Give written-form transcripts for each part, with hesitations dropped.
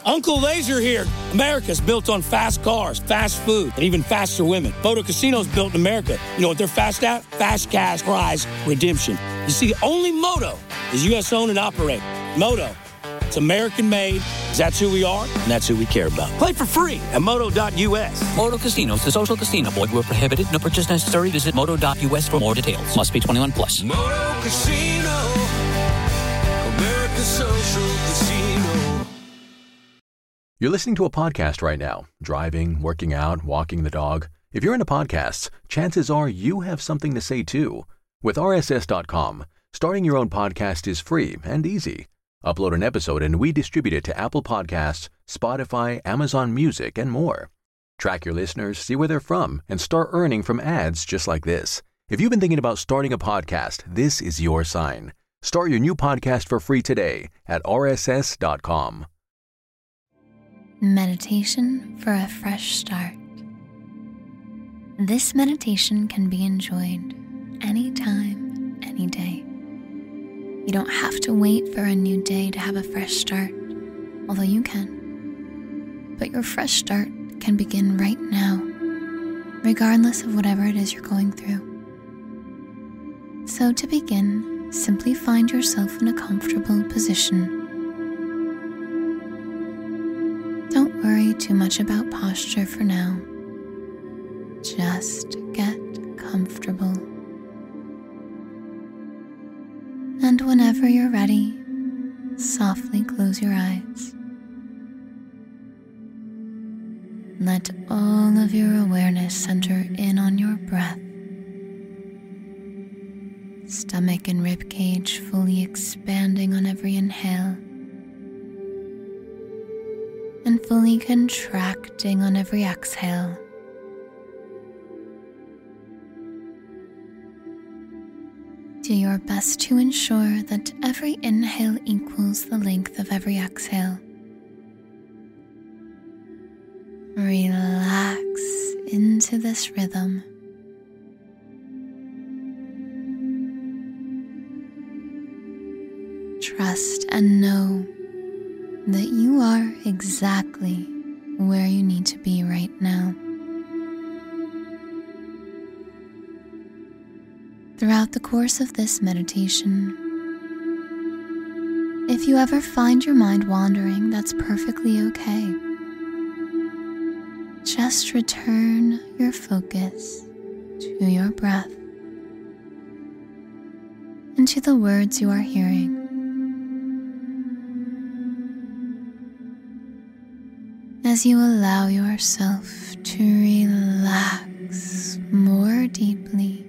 Uncle Laser here. America's built on fast cars, fast food, and even faster women. Moto Casino's built in America. You know what they're fast at? Fast cash prize redemption. You see, only Moto is U.S. owned and operated. Moto, it's American made, 'cause that's who we are, and that's who we care about. Play for free at moto.us. Moto Casinos, the social casino. Void where prohibited. No purchase necessary. Visit moto.us for more details. Must be 21 plus. Moto Casino, America's social casino. You're listening to a podcast right now, driving, working out, walking the dog. If you're into podcasts, chances are you have something to say too. With RSS.com, starting your own podcast is free and easy. Upload an episode and we distribute it to Apple Podcasts, Spotify, Amazon Music, and more. Track your listeners, see where they're from, and start earning from ads just like this. If you've been thinking about starting a podcast, this is your sign. Start your new podcast for free today at RSS.com. Meditation for a fresh start. This meditation can be enjoyed anytime, any day. You don't have to wait for a new day to have a fresh start, although you can. But your fresh start can begin right now, regardless of whatever it is you're going through. So to begin, simply find yourself in a comfortable position. Don't worry too much about posture for now. Just get comfortable. And whenever you're ready, softly close your eyes. Let all of your awareness center in on your breath. Stomach and rib cage fully expanding on every inhale, and fully contracting on every exhale. Do your best to ensure that every inhale equals the length of every exhale. Relax into this rhythm. Trust and know that you are exactly where you need to be right now. Throughout the course of this meditation, if you ever find your mind wandering, that's perfectly okay. Just return your focus to your breath and to the words you are hearing. As you allow yourself to relax more deeply,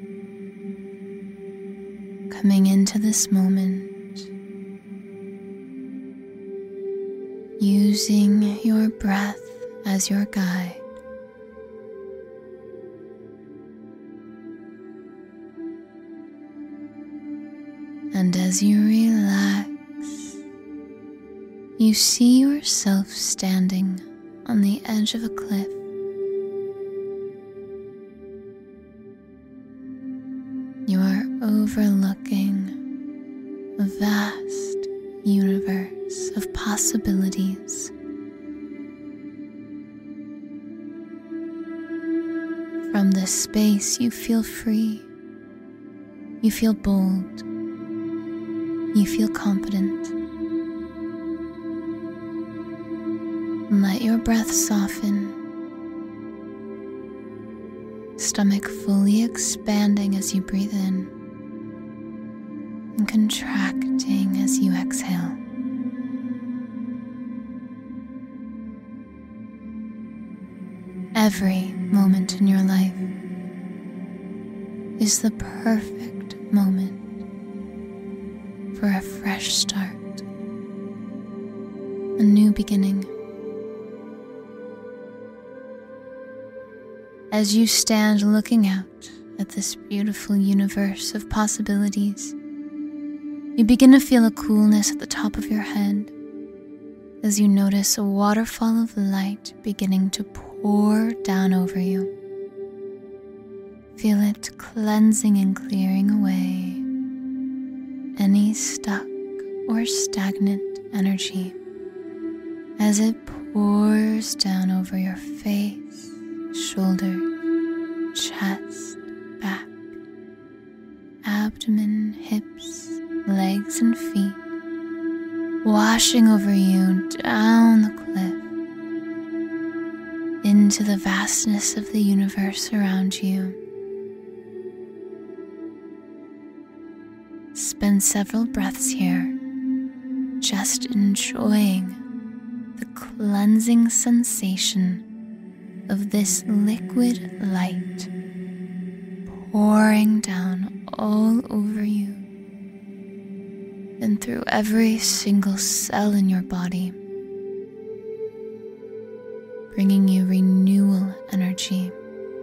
coming into this moment, using your breath as your guide. And as you relax, you see yourself standing on the edge of a cliff. You are overlooking a vast universe of possibilities. From this space, you feel free. You feel bold. You feel confident. Let your breath soften, stomach fully expanding as you breathe in, and contracting as you exhale. Every moment in your life is the perfect moment for a fresh start, a new beginning. As you stand looking out at this beautiful universe of possibilities, you begin to feel a coolness at the top of your head as you notice a waterfall of light beginning to pour down over you. Feel it cleansing and clearing away any stuck or stagnant energy as it pours down over your face, shoulders, chest, back, abdomen, hips, legs, and feet, washing over you down the cliff into the vastness of the universe around you. Spend several breaths here, just enjoying the cleansing sensation of this liquid light pouring down all over you and through every single cell in your body, bringing you renewal energy.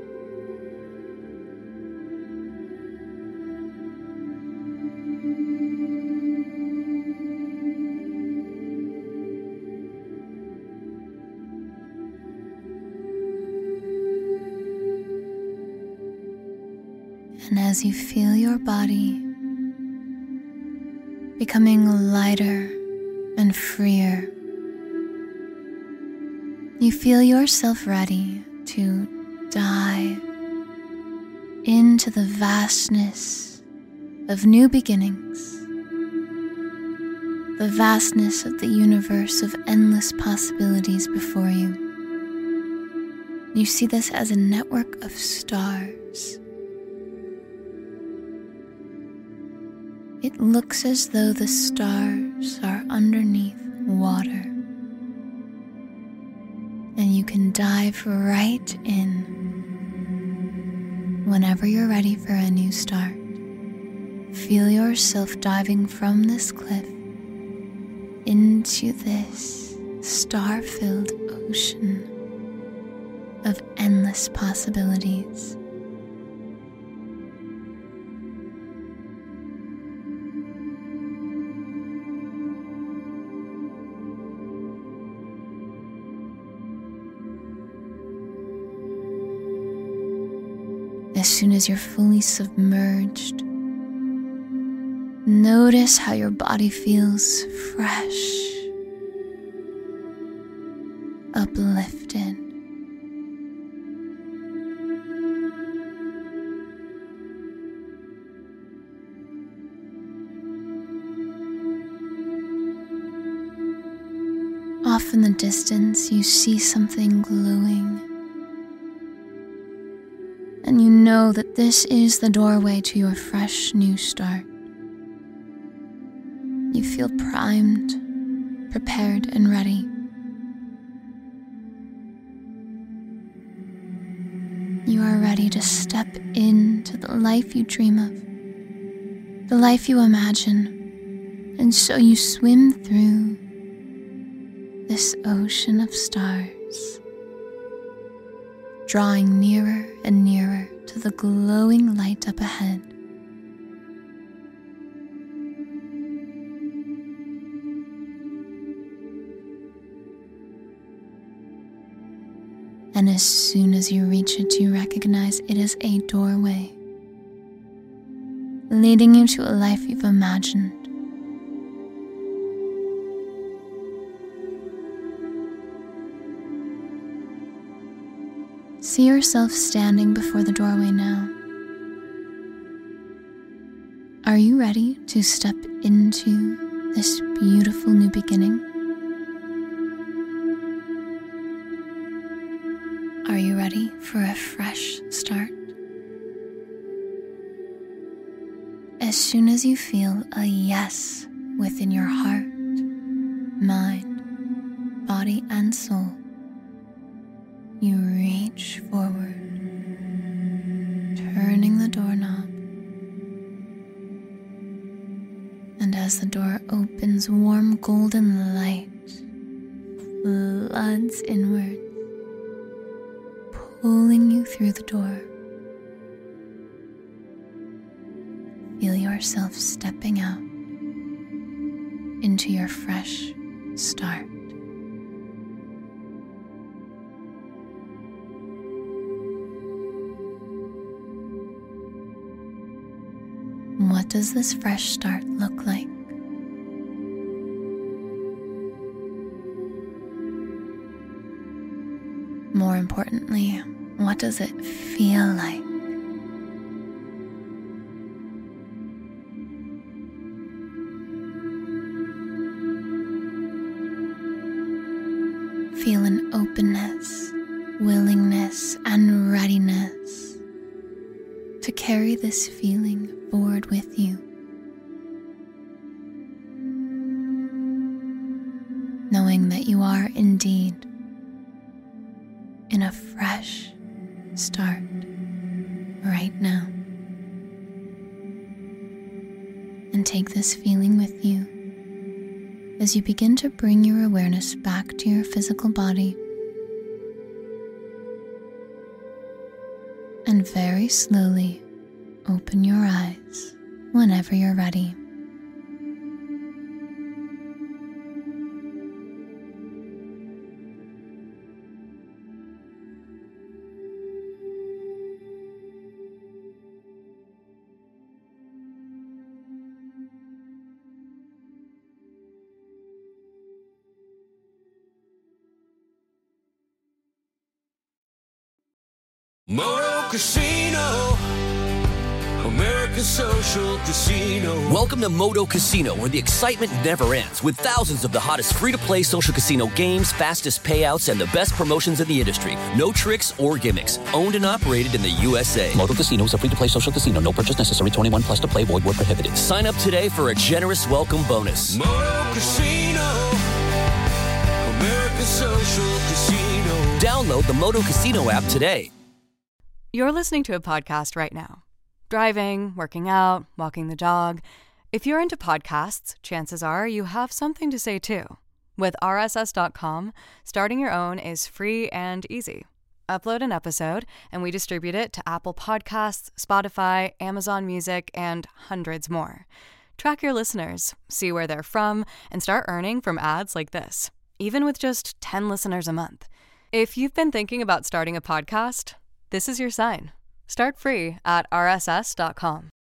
And as you feel your body becoming lighter and freer, you feel yourself ready to dive into the vastness of new beginnings, the vastness of the universe of endless possibilities before you. You see this as a network of stars. It looks as though the stars are underneath water, and you can dive right in whenever you're ready for a new start. Feel yourself diving from this cliff into this star-filled ocean of endless possibilities. As soon as you're fully submerged, notice how your body feels fresh, uplifted. Off in the distance, you see something glowing. And you know that this is the doorway to your fresh new start. You feel primed, prepared, and ready. You are ready to step into the life you dream of, the life you imagine, and so you swim through this ocean of stars, drawing nearer and nearer to the glowing light up ahead. And as soon as you reach it, you recognize it is a doorway, leading you to a life you've imagined. See yourself standing before the doorway now. Are you ready to step into this beautiful new beginning? Are you ready for a fresh start? As soon as you feel a yes within your heart, mind, body, and soul, you reach forward, turning the doorknob, and as the door opens, warm golden light floods inward, pulling you through the door. Feel yourself stepping out into your fresh start. What does this fresh start look like? More importantly, what does it feel like? Feel an openness, willingness, and readiness to carry this feeling forward with you. Knowing that you are indeed in a fresh start right now. And take this feeling with you as you begin to bring your awareness back to your physical body. And very slowly open your eyes whenever you're ready. Moto Casino, America's social casino. Welcome to Moto Casino, where the excitement never ends, with thousands of the hottest free-to-play social casino games, fastest payouts, and the best promotions in the industry. No tricks or gimmicks. Owned and operated in the USA. Moto Casino is a free-to-play social casino. No purchase necessary. 21 plus to play. Void where prohibited. Sign up today for a generous welcome bonus. Moto Casino, America's social casino. Download the Moto Casino app today. You're listening to a podcast right now. Driving, working out, walking the dog. If you're into podcasts, chances are you have something to say too. With RSS.com, starting your own is free and easy. Upload an episode, and we distribute it to Apple Podcasts, Spotify, Amazon Music, and hundreds more. Track your listeners, see where they're from, and start earning from ads like this, even with just 10 listeners a month. If you've been thinking about starting a podcast, this is your sign. Start free at RSS.com.